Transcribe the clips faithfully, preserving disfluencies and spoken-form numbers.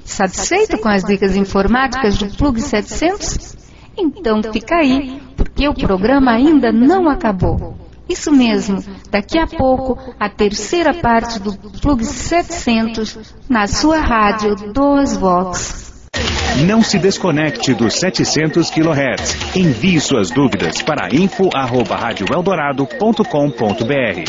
Satisfeito com as dicas informáticas do Plug setecentos? Então fica aí, porque o programa ainda não acabou. Isso mesmo, daqui a pouco, a terceira parte do Plug setecentos na sua rádio dois Vox. Não se desconecte dos setecentos quilohertz. Envie suas dúvidas para info arroba rádio eldorado ponto com ponto br.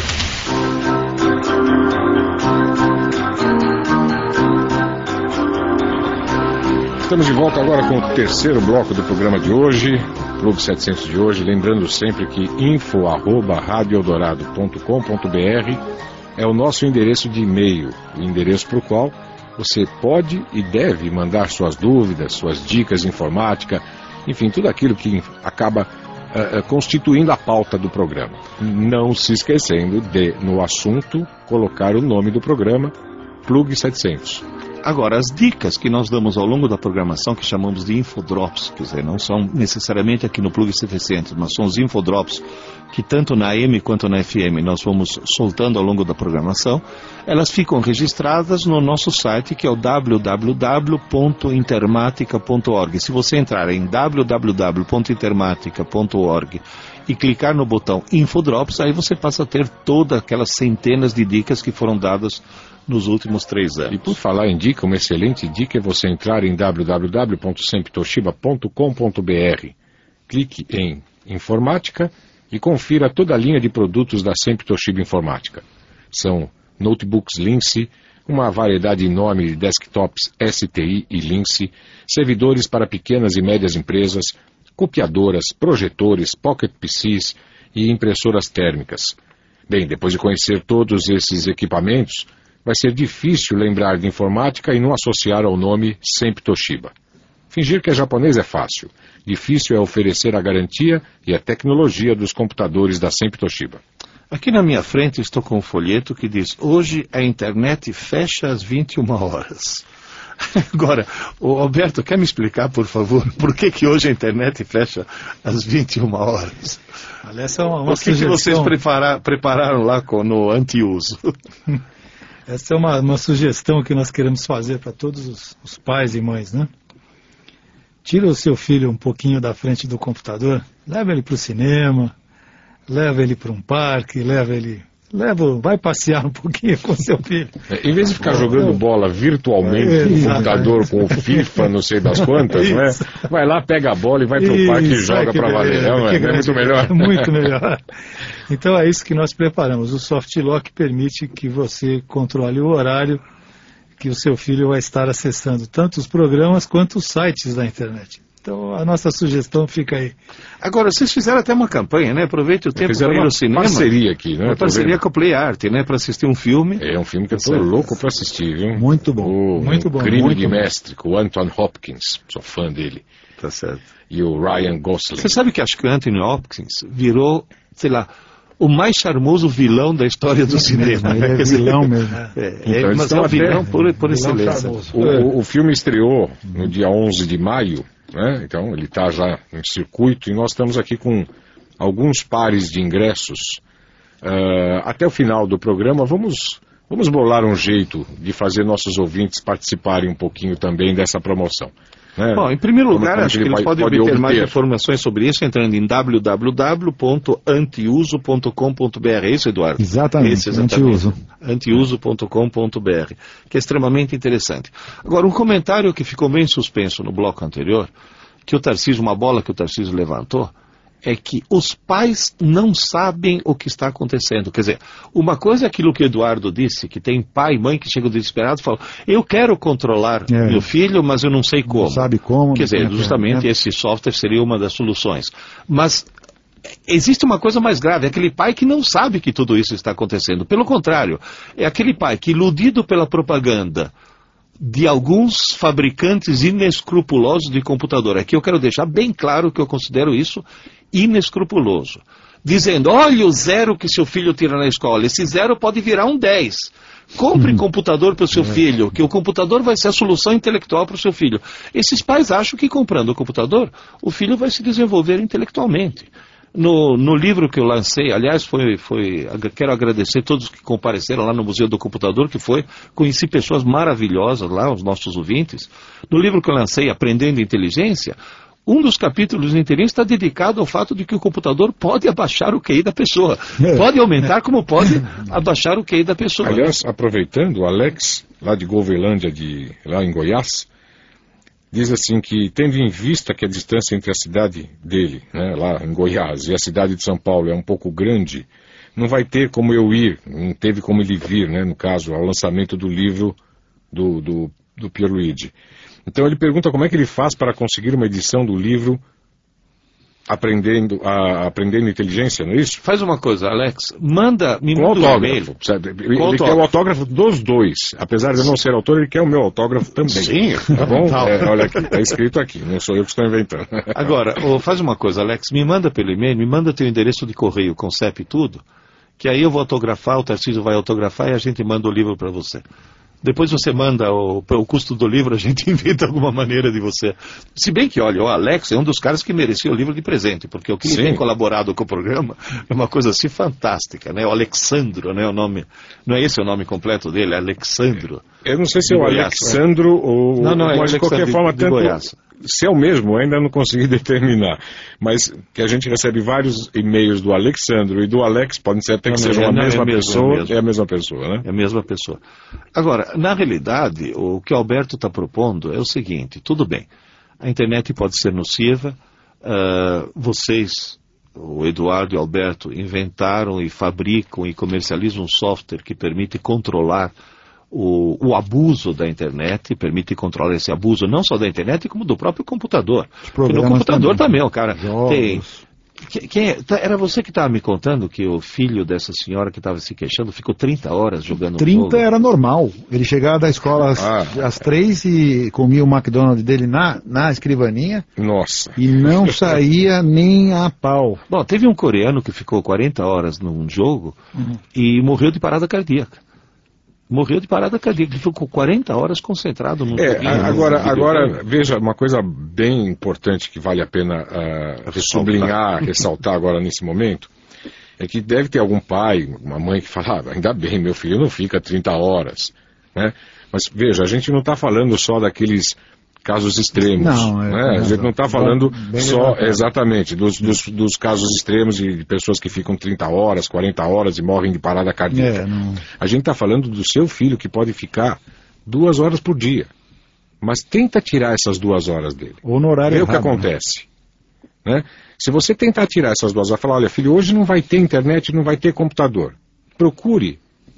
Estamos de volta agora com o terceiro bloco do programa de hoje, Plug setecentos de hoje. Lembrando sempre que info arroba rádio eldorado ponto com ponto br é o nosso endereço de e-mail, o endereço para o qual você pode e deve mandar suas dúvidas, suas dicas de informática, enfim, tudo aquilo que acaba uh, constituindo a pauta do programa. Não se esquecendo de, no assunto, colocar o nome do programa, Plug setecentos. Agora, as dicas que nós damos ao longo da programação, que chamamos de infodrops, quer dizer, não são necessariamente aqui no Plug setecentos, mas são os infodrops que tanto na A M quanto na F M nós vamos soltando ao longo da programação, elas ficam registradas no nosso site, que é o w w w ponto intermatica ponto org. Se você entrar em w w w ponto intermatica ponto org e clicar no botão Infodrops, aí você passa a ter todas aquelas centenas de dicas que foram dadas nos últimos três anos. E por falar em dica, uma excelente dica é você entrar em w w w ponto sempre toshiba ponto com ponto br. Clique em Informática e confira toda a linha de produtos da Sempre Toshiba Informática. São notebooks Lince, uma variedade enorme de desktops S T I e Lince, servidores para pequenas e médias empresas, copiadoras, projetores, pocket P Cs e impressoras térmicas. Bem, depois de conhecer todos esses equipamentos, vai ser difícil lembrar de informática e não associar ao nome Sempre Toshiba. Fingir que é japonês é fácil. Difícil é oferecer a garantia e a tecnologia dos computadores da Sempre Toshiba. Aqui na minha frente estou com um folheto que diz: hoje a internet fecha às vinte e uma horas. Agora, o Alberto, quer me explicar, por favor, por que que hoje a internet fecha às vinte e uma horas? Olha, essa é uma, uma o que, que vocês prepara, prepararam lá com, no anti-uso? Essa é uma, uma sugestão que nós queremos fazer para todos os, os pais e mães, né? Tira o seu filho um pouquinho da frente do computador, leva ele para o cinema, leva ele para um parque, leva ele... Leva, vai passear um pouquinho com seu filho. É, em vez de ficar jogando bola virtualmente é, no computador com o FIFA, não sei das quantas, não é? Vai lá, pega a bola e vai pro isso, parque e joga para valer. Não é, não é muito melhor? Muito melhor. Então é isso que nós preparamos. O Softlock permite que você controle o horário que o seu filho vai estar acessando tanto os programas quanto os sites da internet. Então a nossa sugestão fica aí. Agora, vocês fizeram até uma campanha, né? Aproveite o tempo para ir ao cinema. Uma parceria aqui, né? Uma parceria com a Play Art, né? Para assistir um filme. É um filme que eu tô louco para assistir, viu? Muito bom. O, muito um bom. Crime muito de bom. Mestre, com o Anthony Hopkins. Sou fã dele. Tá certo. E o Ryan Gosling. Você sabe que acho que o Anthony Hopkins virou, sei lá, o mais charmoso vilão da história do cinema. Ele é vilão mesmo. É, então, é, mas é um vilão por, por excelência. O, o, o filme estreou no dia onze de maio, né? Então ele está já em circuito e nós estamos aqui com alguns pares de ingressos. Uh, até o final do programa vamos, vamos bolar um jeito de fazer nossos ouvintes participarem um pouquinho também dessa promoção. É. Bom, em primeiro lugar, como, acho como que eles pode, podem pode obter obter mais informações sobre isso entrando em w w w ponto antiuso ponto com ponto b r. É isso, Eduardo? Exatamente, Esse, exatamente. Antiuso. antiuso ponto com ponto b r, que é extremamente interessante. Agora, um comentário que ficou bem suspenso no bloco anterior, que o Tarcísio, uma bola que o Tarcísio levantou, é que os pais não sabem o que está acontecendo. Quer dizer, uma coisa é aquilo que o Eduardo disse, que tem pai e mãe que chegam desesperados e falam: eu quero controlar é. meu filho, mas eu não sei como. Não sabe como. Quer dizer, justamente esse software seria uma das soluções. Mas existe uma coisa mais grave, é aquele pai que não sabe que tudo isso está acontecendo. Pelo contrário, é aquele pai que, iludido pela propaganda de alguns fabricantes inescrupulosos de computador, aqui eu quero deixar bem claro que eu considero isso inescrupuloso, dizendo: olha o zero que seu filho tira na escola, esse zero pode virar um dez. Compre hum. computador para o seu filho, que o computador vai ser a solução intelectual para o seu filho. Esses pais acham que comprando o computador, o filho vai se desenvolver intelectualmente. No, no livro que eu lancei, aliás, foi, foi, quero agradecer a todos que compareceram lá no Museu do Computador, que foi, conheci pessoas maravilhosas lá, os nossos ouvintes. No livro que eu lancei, Aprendendo Inteligência, um dos capítulos inteirinhos está dedicado ao fato de que o computador pode abaixar o Q I da pessoa. Pode aumentar como pode abaixar o Q I da pessoa. Aliás, aproveitando, o Alex, lá de Golvelândia, de, lá em Goiás, diz assim que, tendo em vista que a distância entre a cidade dele, né, lá em Goiás, e a cidade de São Paulo é um pouco grande, não vai ter como eu ir, não teve como ele vir, né, no caso, ao lançamento do livro do, do, do Pierluigi. Então ele pergunta como é que ele faz para conseguir uma edição do livro Aprendendo, a, Aprendendo Inteligência, não é isso? Faz uma coisa, Alex, manda, me com manda um autógrafo. Sabe? Ele, ele autógrafo. quer o autógrafo dos dois. Apesar de eu não ser autor, ele quer o meu autógrafo também. Sim. Tá bom? É, olha aqui, está escrito aqui, não sou eu que estou inventando. Agora, oh, faz uma coisa, Alex, me manda pelo e-mail, me manda teu endereço de correio com C E P e tudo, que aí eu vou autografar, o Tarcísio vai autografar e a gente manda o livro para você. Depois você manda o, o custo do livro, a gente inventa alguma maneira de você. Se bem que, olha, o Alex é um dos caras que merecia o livro de presente, porque o que ele tem colaborado com o programa é uma coisa assim fantástica, né? O Alexandro, né? O nome, não é esse o nome completo dele, é Alexandro. Eu não sei se é o Alexandro ou... Não, não, é mas de qualquer forma, tanto... Goiás. Se é o mesmo, ainda não consegui determinar. Mas que a gente recebe vários e-mails do Alexandro e do Alex, podem ser até que não, sejam não, a não, mesma é pessoa, é, é a mesma pessoa, né? É a mesma pessoa. Agora, na realidade, o que o Alberto está propondo é o seguinte, tudo bem, a internet pode ser nociva, uh, vocês, o Eduardo e o Alberto, inventaram e fabricam e comercializam um software que permite controlar O, o abuso da internet, permite controlar esse abuso não só da internet, como do próprio computador. Porque no computador também, também o cara Jogos. tem... Que, que, era você que estava me contando que o filho dessa senhora que estava se queixando ficou trinta horas jogando trinta jogo? Era normal. Ele chegava da escola às, ah. às três e comia o McDonald's dele na, na escrivaninha. Nossa. E não saía nem a pau. Bom, teve um coreano que ficou quarenta horas num jogo uhum. e morreu de parada cardíaca. Morreu de parada cardíaca, ele ficou quarenta horas concentrado no é, agora, agora, veja, uma coisa bem importante que vale a pena uh, sublinhar, ressaltar agora nesse momento, é que deve ter algum pai, uma mãe que fala, ah, ainda bem, meu filho não fica trinta horas, né? Mas veja, a gente não está falando só daqueles casos extremos, não, é, né? A gente não está falando bem só, bem exatamente, dos, dos, dos casos extremos de pessoas que ficam trinta horas, quarenta horas e morrem de parada cardíaca. É, a gente está falando do seu filho que pode ficar duas horas por dia. Mas tenta tirar essas duas horas dele. Ou no horário errado. Vê o que acontece. Né? Né? Se você tentar tirar essas duas horas, falar, olha filho, hoje não vai ter internet, não vai ter computador. Procure,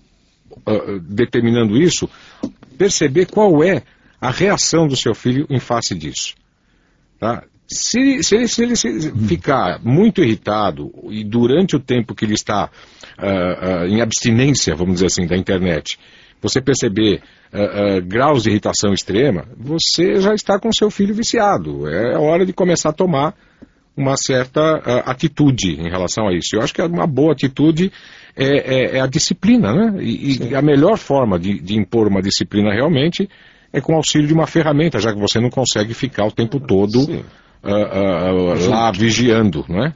uh, determinando isso, perceber qual é a reação do seu filho em face disso. Tá? Se, se ele, se ele se ficar muito irritado e durante o tempo que ele está uh, uh, em abstinência, vamos dizer assim, da internet, você perceber uh, uh, graus de irritação extrema, você já está com seu filho viciado. É hora de começar a tomar uma certa uh, atitude em relação a isso. Eu acho que uma boa atitude é, é, é a disciplina, né? E, e a melhor forma de, de impor uma disciplina realmente é com o auxílio de uma ferramenta, já que você não consegue ficar o tempo todo uh, uh, lá vigiando, não é?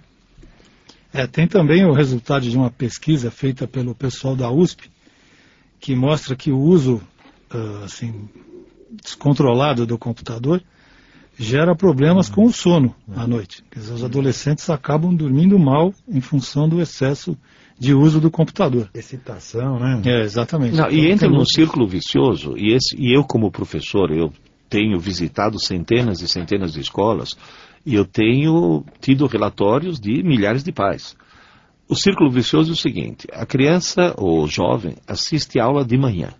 É, tem também o resultado de uma pesquisa feita pelo pessoal da U S P, que mostra que o uso uh, assim, descontrolado do computador gera problemas com o sono à noite. Quer dizer, os adolescentes acabam dormindo mal em função do excesso de uso do computador. Excitação, né? É, exatamente. Não, e entra num círculo vicioso, e, esse, e eu como professor, eu tenho visitado centenas e centenas de escolas, e eu tenho tido relatórios de milhares de pais. O círculo vicioso é o seguinte, a criança ou jovem assiste aula de manhã,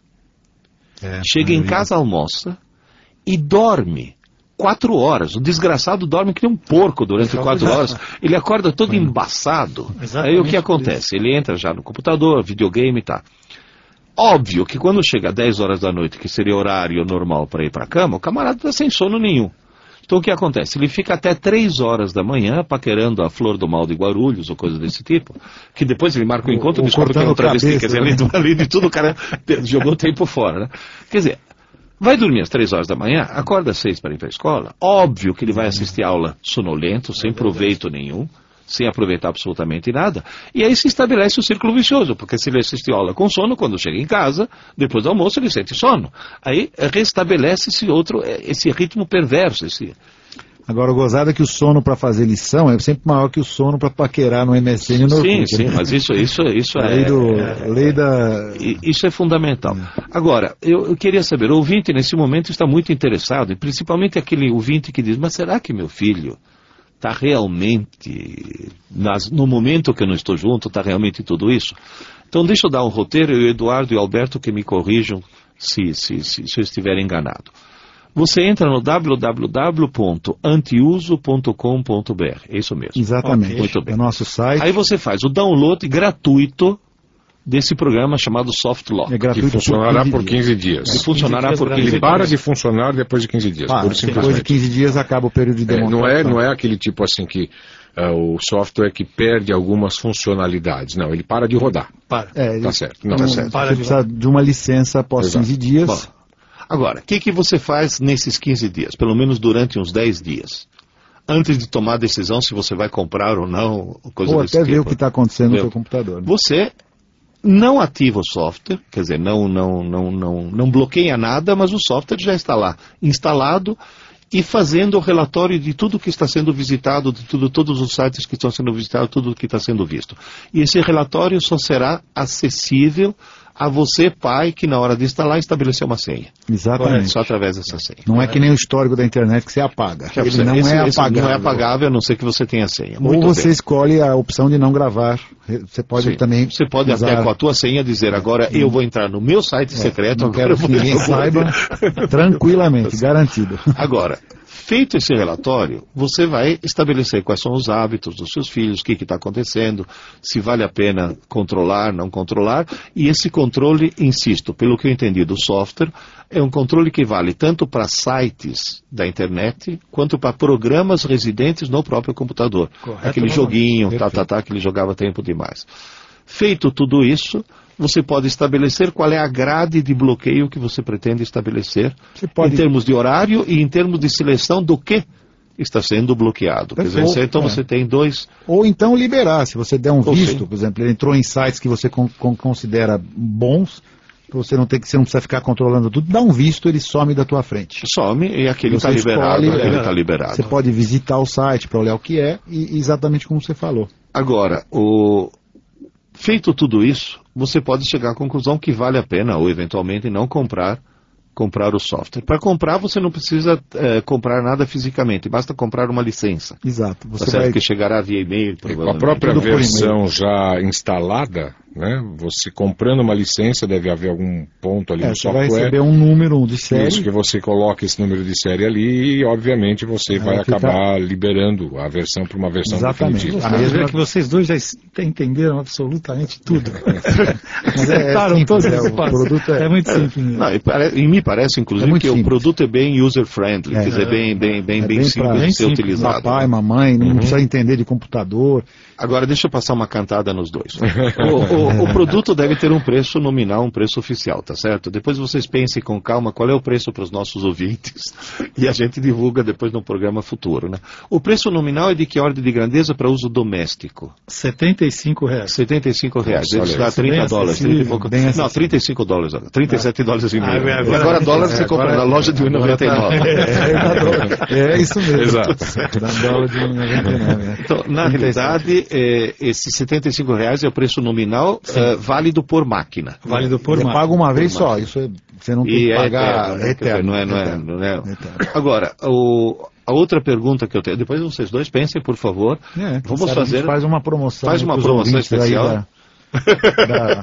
é, chega em casa, almoça e dorme quatro horas. O desgraçado dorme que nem um porco durante quatro horas. Ele acorda todo embaçado. Exatamente. Aí o que acontece? Ele entra já no computador, videogame e tá. Óbvio que quando chega dez horas da noite, que seria horário normal para ir para a cama, o camarada está sem sono nenhum. Então o que acontece? Ele fica até três horas da manhã paquerando a Flor do Mal de Guarulhos ou coisa desse tipo, que depois ele marca um encontro e descobre que é um travesti. Quer dizer, além, do, além de tudo, o cara jogou o tempo fora, né? Quer dizer, vai dormir às três horas da manhã, acorda às seis para ir para a escola. Óbvio que ele vai assistir aula sonolento, sem proveito nenhum, sem aproveitar absolutamente nada, e aí se estabelece o círculo vicioso, porque se ele assiste aula com sono, quando chega em casa, depois do almoço ele sente sono. Aí restabelece esse outro, esse ritmo perverso. Esse... Agora, o gozado é que o sono para fazer lição é sempre maior que o sono para paquerar no M S N e no Sim, Orkut, sim, né? mas isso, isso, isso é... Lei, do, é, lei da... Isso é fundamental. Agora, eu, eu queria saber, o ouvinte nesse momento está muito interessado, e principalmente aquele ouvinte que diz, mas será que meu filho está realmente, nas, no momento que eu não estou junto, está realmente tudo isso? Então deixa eu dar um roteiro, e o Eduardo e o Alberto que me corrijam se, se, se, se eu estiver enganado. Você entra no w w w ponto antiuso ponto com ponto b r, é isso mesmo? Exatamente, okay. Muito bem. É o nosso site. Aí você faz o download gratuito desse programa chamado SoftLock. É gratuito, que funcionará por quinze dias. dias. Que funcionará por quinze dias. Ele para de funcionar depois de quinze dias. Ah, depois de quinze dias acaba o período de demonstração. É, não, é, não é aquele tipo assim que uh, o software que perde algumas funcionalidades. Não, ele para de rodar. Para. É, ele, tá certo. Não, tá certo. Você precisa de uma licença após Exato. quinze dias. Bom, agora, o que, que você faz nesses quinze dias? Pelo menos durante uns dez dias. Antes de tomar a decisão se você vai comprar ou não, coisa Ou desse até tipo. ver o que está acontecendo Meu, no seu computador. Né? Você não ativa o software, quer dizer, não, não, não, não, não bloqueia nada, mas o software já está lá, instalado e fazendo o relatório de tudo que está sendo visitado, de tudo, todos os sites que estão sendo visitados, tudo que está sendo visto. E esse relatório só será acessível a você, pai, que na hora de instalar estabeleceu uma senha. Exatamente. Só através dessa senha. Não é que nem o histórico da internet que você apaga. Que Ele você, não esse, é esse apagável. não é apagável, a não ser que você tenha senha. Ou Muito você bem. escolhe a opção de não gravar. Você pode Sim. também Você pode usar... até com a tua senha dizer, agora eu vou entrar no meu site secreto. Não quero agora que ninguém saiba. Tranquilamente, garantido. Agora, feito esse relatório, você vai estabelecer quais são os hábitos dos seus filhos, o que está acontecendo, se vale a pena controlar, não controlar, e esse controle, insisto, pelo que eu entendi do software, é um controle que vale tanto para sites da internet, quanto para programas residentes no próprio computador. Correto, Aquele joguinho, tá, tá, tá, que ele jogava tempo demais. Feito tudo isso, você pode estabelecer qual é a grade de bloqueio que você pretende estabelecer, Você pode... em termos de horário e em termos de seleção do que está sendo bloqueado. Quer dizer, você, então é. você tem dois... Ou então liberar, se você der um Ou visto, sim. por exemplo, ele entrou em sites que você con con considera bons, você não, tem que, você não precisa ficar controlando tudo, dá um visto, ele some da tua frente. Some e aquele está liberado, escolhe, aquele é, está liberado. Você pode visitar o site para olhar o que é, e exatamente como você falou. Agora, o... feito tudo isso, você pode chegar à conclusão que vale a pena, ou eventualmente não comprar, comprar o software. Para comprar, você não precisa é, comprar nada fisicamente, basta comprar uma licença. Exato. Você Você tá vai... que chegará via e-mail. Com a própria versão já instalada, né, você comprando uma licença, deve haver algum ponto ali é, no você software. vai receber um número de série. Isso, que você coloca esse número de série ali e, obviamente, você é, vai fica... acabar liberando a versão para uma versão Exatamente. definitiva. A mesma... que vocês dois já entenderam absolutamente tudo. Mas é, é simples, todos é, os o produto é... é muito simples. Não, e, pare... e me parece, inclusive, é que simples. o produto é bem user-friendly, É, quer dizer, bem, bem, bem, é bem, bem simples pra... de ser bem utilizado. Papai, mamãe, não uhum. precisa entender de computador. Agora, deixa eu passar uma cantada nos dois. o, o, o produto deve ter um preço nominal, um preço oficial, tá certo? Depois vocês pensem com calma qual é o preço para os nossos ouvintes e a gente divulga depois no programa futuro, né? O preço nominal é de que ordem de grandeza para uso doméstico? setenta e cinco reais. setenta e cinco reais. Nossa, Deve dar trinta dólares. trinta e pouco... Não, trinta e cinco dólares. trinta e sete dólares e meio. Ah, agora agora dólares você compra na loja de um e noventa e nove. É, é isso mesmo. Exato. Da dólar de um e noventa e nove. É. Então, na realidade, é, esses setenta e cinco reais é o preço nominal é, válido por máquina. Válido por Você máquina. paga uma vez só, isso é, você não tem E que é pagar eterno, né? eterno. Não é, não é, eterno. não é. Eterno. Agora, o, a outra pergunta que eu tenho, depois vocês dois pensem, por favor. É, Vamos sabe, fazer. Faz uma promoção. Faz uma pros promoção ouvintes aí especial. Da, da,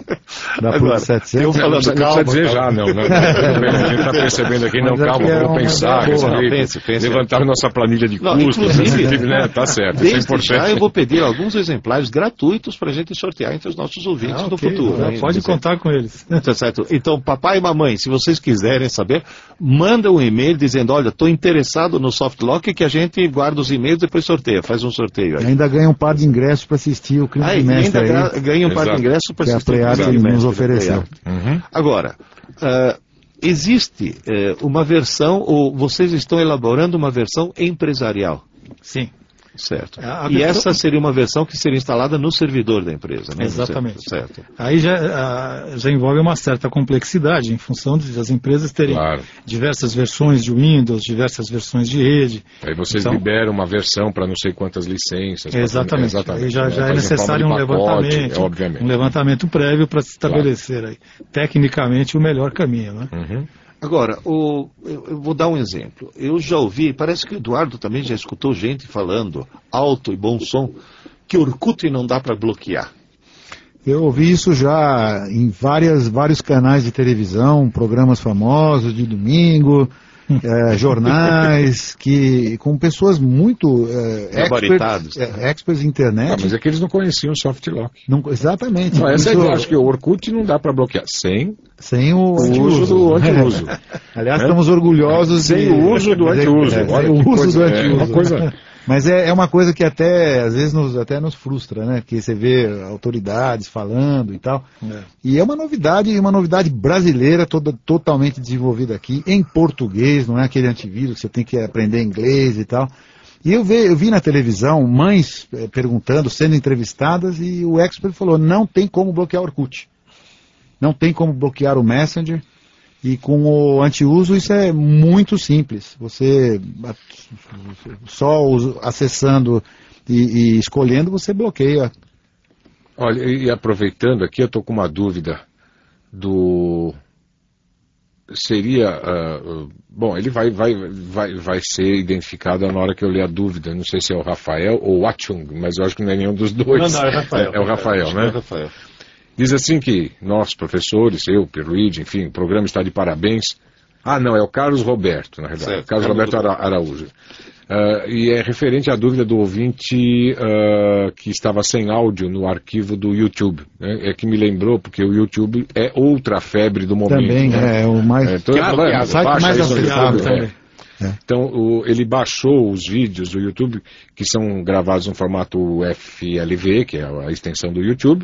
da Agora, Plus setecentos. eu falando, Não precisa calma, dizer calma. já, não. não. A gente está percebendo aqui, não, Mas calma, aqui é vamos uma pensar. boa. sabe? Não, pense, pense. Levantar nossa planilha de Não, custos. inclusive, né? Tá certo, isso é Desde importante. já eu vou pedir alguns exemplares gratuitos para a gente sortear entre os nossos ouvintes Ah, no okay, futuro. ah, hein? pode Quer dizer, contar com eles. Tá certo. Então, papai e mamãe, se vocês quiserem saber, manda um e-mail dizendo, olha, estou interessado no SoftLock, que a gente guarda os e-mails e depois sorteia, faz um sorteio aí. Ainda ganha um par de ingressos para assistir o Crime Aí, de Mestre ainda aí, gra- ganha um par de Exato. ingressos para que a assistir o Preate Crime de nos Mestre, ofereceu. Preate. Uhum. Agora, ah, existe eh, uma versão, ou vocês estão elaborando uma versão empresarial. Sim. Certo. A, a e versão... essa seria uma versão que seria instalada no servidor da empresa, né? Exatamente. Certo. Aí já, a, já envolve uma certa complexidade, em função de as empresas terem Claro. diversas versões de Windows, diversas versões de rede. Aí vocês Então, liberam uma versão para não sei quantas licenças. Exatamente. Pra... exatamente. Aí já, já é Faz em necessário um forma de pacote, levantamento, é, obviamente. um levantamento prévio para se estabelecer aí, tecnicamente o melhor caminho, né? Uhum. Agora, o, eu, eu vou dar um exemplo. Eu já ouvi, parece que o Eduardo também já escutou gente falando alto e bom som, que Orkut não dá para bloquear. Eu ouvi isso já em várias, vários canais de televisão, programas famosos de domingo, é, jornais, que, com pessoas muito é, experts, é, experts em internet. Ah, mas é que eles não conheciam o SoftLock. Não, exatamente. Não, essa isso, é, acho que o Orkut não dá para bloquear sem, sem o, o antiuso. uso do antiuso. Aliás, é? estamos orgulhosos sem de... o uso do antiuso. É, Olha o que uso coisa, do é, antiuso. uma coisa... Mas é, é uma coisa que até, às vezes, nos, até nos frustra, né? Porque você vê autoridades falando e tal. É. E é uma novidade, uma novidade brasileira, toda, totalmente desenvolvida aqui, em português, não é aquele antivírus que você tem que aprender inglês e tal. E eu vi, eu vi na televisão mães é, perguntando, sendo entrevistadas, e o expert falou, não tem como bloquear o Orkut. Não tem como bloquear o Messenger. E com o antiuso isso é muito simples. Você só acessando e, e escolhendo, você bloqueia. Olha, e aproveitando aqui, eu estou com uma dúvida do... Seria... Uh, bom, ele vai, vai, vai, vai ser identificado na hora que eu ler a dúvida. Não sei se é o Rafael ou o Watchung, mas eu acho que não é nenhum dos dois. Não, não, é o Rafael. É, é o Rafael, é, né? É o Rafael. Diz assim que nós, professores, eu, Pierluigi, enfim, o programa está de parabéns. Ah, não, é o Carlos Roberto, na verdade. Certo, Carlos Roberto Ara, Araújo. Uh, e é referente à dúvida do ouvinte uh, que estava sem áudio no arquivo do YouTube. Né? É que me lembrou, porque o YouTube é outra febre do momento. Também, né? é o mais... É, então, ah, vai, o site mais acessado também. É. Então, o, ele baixou os vídeos do YouTube, que são gravados no formato F L V, que é a extensão do YouTube,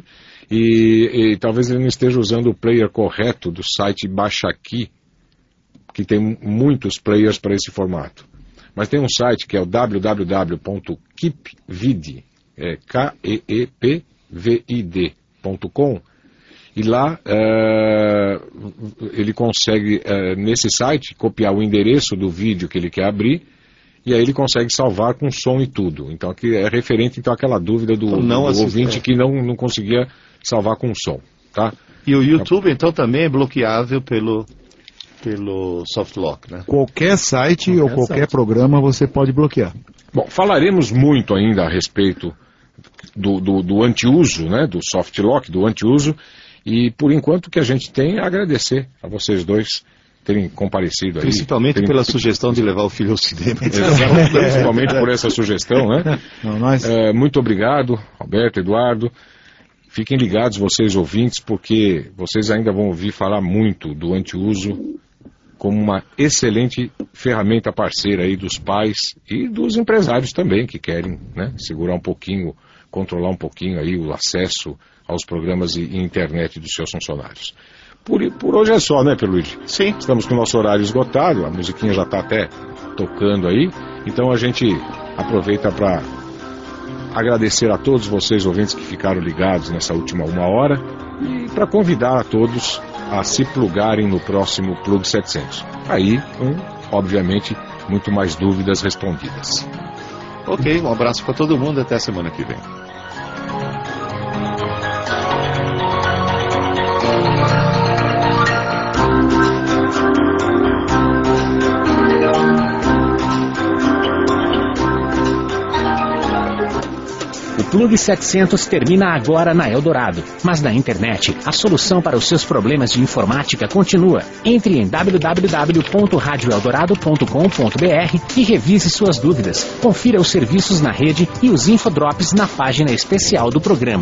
e, e talvez ele não esteja usando o player correto do site Baixa Aqui, que tem muitos players para esse formato. Mas tem um site que é o w w w ponto keepvid, é K E E P V I D ponto com, e lá uh, ele consegue, uh, nesse site, copiar o endereço do vídeo que ele quer abrir, e aí ele consegue salvar com som e tudo. Então aqui é referente então, àquela dúvida do, não do ouvinte que não, não conseguia salvar com som. Tá? E o YouTube então também é bloqueável pelo, pelo SoftLock, né? Qualquer site qualquer ou qualquer site. Programa você pode bloquear. Bom, falaremos muito ainda a respeito do, do, do antiuso, né, do SoftLock, do antiuso. E por enquanto o que a gente tem é agradecer a vocês dois terem comparecido aí. Principalmente terem... pela sugestão de levar o filho ao cinema. Principalmente por essa sugestão, né? Não, nós... é, muito obrigado, Alberto, Eduardo. Fiquem ligados, vocês ouvintes, porque vocês ainda vão ouvir falar muito do antiuso como uma excelente ferramenta parceira aí dos pais e dos empresários também, que querem, né, segurar um pouquinho, controlar um pouquinho aí o acesso aos programas e internet dos seus funcionários. Por, por hoje é só, né, Pierluigi? Sim. Estamos com o nosso horário esgotado, a musiquinha já está até tocando aí, então a gente aproveita para agradecer a todos vocês, ouvintes, que ficaram ligados nessa última uma hora, e para convidar a todos a se plugarem no próximo Plug setecentos. Aí, com, obviamente, muito mais dúvidas respondidas. Ok, um abraço para todo mundo, até a semana que vem. O Plug setecentos termina agora na Eldorado, mas na internet a solução para os seus problemas de informática continua. Entre em w w w ponto radio eldorado ponto com ponto b r e revise suas dúvidas. Confira os serviços na rede e os infodrops na página especial do programa.